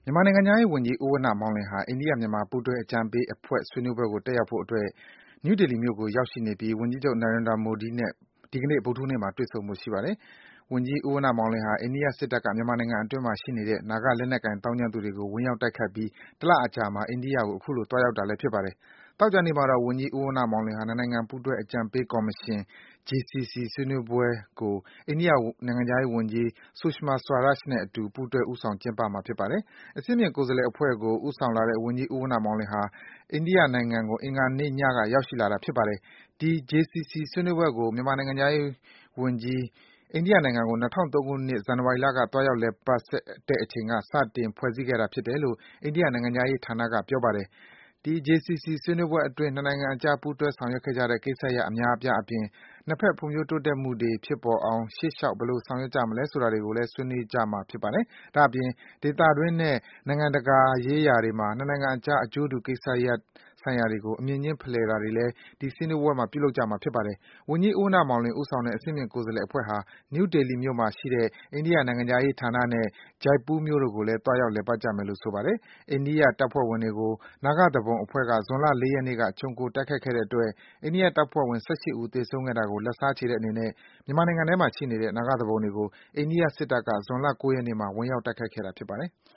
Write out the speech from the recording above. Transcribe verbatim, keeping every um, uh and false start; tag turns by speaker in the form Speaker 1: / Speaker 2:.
Speaker 1: မြန်မာနိုင်ငံခြားရေးဝန်ကြီး ဦးဝဏ္ဏမောင်လွင်ဟာ အိန္ဒိယ-မြန်မာ ပူးတွဲအကြံပေးအဖွဲ့ ဆွေးနွေးပွဲကို တက်ရောက်ဖို့အတွက် နယူးဒေလီမြို့ကို ရောက်ရှိနေပြီး ဝန်ကြီးချုပ် Narendra Modi နဲ့ ဒီကနေ့ ဗုဒ္ဓဟူးနေ့မှာ တွေ့ဆုံဖို့ ရှိပါတယ်။ ဝန်ကြီး ဦးဝဏ္ဏမောင်လွင်ဟာ အိန္ဒိယစစ်တပ်က မြန်မာနိုင်ငံအတွင်းမှာရှိနေတဲ့ နာဂလက်နက်ကိုင် သောင်းကျန်းသူတွေကို ဝင်ရောက်တိုက်ခိုက်ပြီး တလအကြာမှာ အိန္ဒိယကို အခုလို သွားရောက်တာလည်း ဖြစ်ပါတယ်။ သောကြာနေ့မှာတော့ ဝန်ကြီး ဦးဝဏ္ဏမောင်လွင်ဟာ နှစ်နိုင်ငံ ပူးတွဲအကြံပေးကော်မရှင် (ဂျေ စီ စီ) ဆွေးနွေးပွဲကို အိန္ဒိယနိုင်ငံခြားရေးဝန်ကြီး Sushma Swaraj နဲ့အတူ ပူးတွဲ ဦးဆောင် ကျင်းပမှာ ဖြစ်ပါတယ်။ အဆင့်မြင့်ကိုယ်စားလှယ်အဖွဲ့ကို ဦးဆောင်လာတဲ့ ဝန်ကြီး ဦးဝဏ္ဏမောင်လွင်ဟာ အိန္ဒိယနိုင်ငံကို အင်္ဂါနေ့ညက ရောက်ရှိလာတာ ဖြစ်ပါတယ်။ ဒီ ဂျေ စီ စီ ဆွေးနွေးပွဲကို မြန်မာနိုင်ငံခြားရေးဝန်ကြီး အိန္ဒိယနိုင်ငံကို ၂၀၀၃ ခုနှစ်၊ ဇန်နဝါရီလက သွားရောက် လည်ပတ်တဲ့အချိန်က စတင် ဖွဲ့စည်းခဲ့တာဖြစ်တယ်လို့ အိန္ဒိယနိုင်ငံခြားရေးဌာနက ပြောပါတယ်။ ဒီ ဂျေ စီ စီ ဆွေးနွေးပွဲအတွင်း နှစ်နိုင်ငံအကြား ပူးတွဲ ဆောင်ရွက်ခဲ့ကြတဲ့ ကိစ္စရပ် အများအပြားအပြင် နှစ်ဘက် ဖွံ့ဖြိုးတိုးတက်မှုတွေ ဖြစ်ပေါ်အောင် ရှေ့လျှောက် ဘယ်လို ဆောင်ရွက်ကြမလဲ ဆိုတာတွေကိုလည်း ဆွေးနွေးကြမှာ ဖြစ်ပါတယ်။ ဒါ့အပြင် ဒေသတွင်းနဲ့ နိုင်ငံတကာရေးရာတွေမှာ နှစ်နိုင်ငံအကြား အကျိုးတူ ကိစ္စရပ်ဆိုင်ရာတွေကို အမြင်ချင်း ဖလှယ်တာတွေလည်း ဒီ ဆွေးနွေးပွဲမှာ ပြုလုပ်ကြမှာ ဖြစ်ပါတယ်။ ဝန်ကြီး ဦးဝဏ္ဏမောင်လွင် ဦးဆောင်တဲ့ အဆင့်မြင့်ကိုယ်စားလှယ်အဖွဲ့ဟာ နယူးဒေလီမြို့မှာရှိတဲ့ အိန္ဒိယနိုင်ငံခြားရေးဌာနနဲ့ Jaipur မြို့တို့ကိုလည်း သွားရောက် လည်ပတ်ကြမယ်လို့ ဆိုပါတယ်။ အိန္ဒိယတပ်ဖွဲ့ဝင်တွေကို နာဂသူပုန်အဖွဲ့က ဇွန်လ ၄ ရက်နေ့က ခြုံခို တိုက်ခိုက်ခဲ့တဲ့အတွက် အိန္ဒိယတပ်ဖွဲ့ဝင် ၁၈ ဦး သေဆုံးခဲ့တာကို လက်စားချေတဲ့အနေနဲ့ မြန်မာနိုင်ငံထဲမှာရှိနေတဲ့ နာဂသူပုန်တွေကို အိန္ဒိယစစ်တပ်က ဇွန်လ ၉ ရက်နေ့မှာ ဝင်ရောက် တိုက်ခိုက်ခဲ့တာ ဖြစ်ပါတယ်။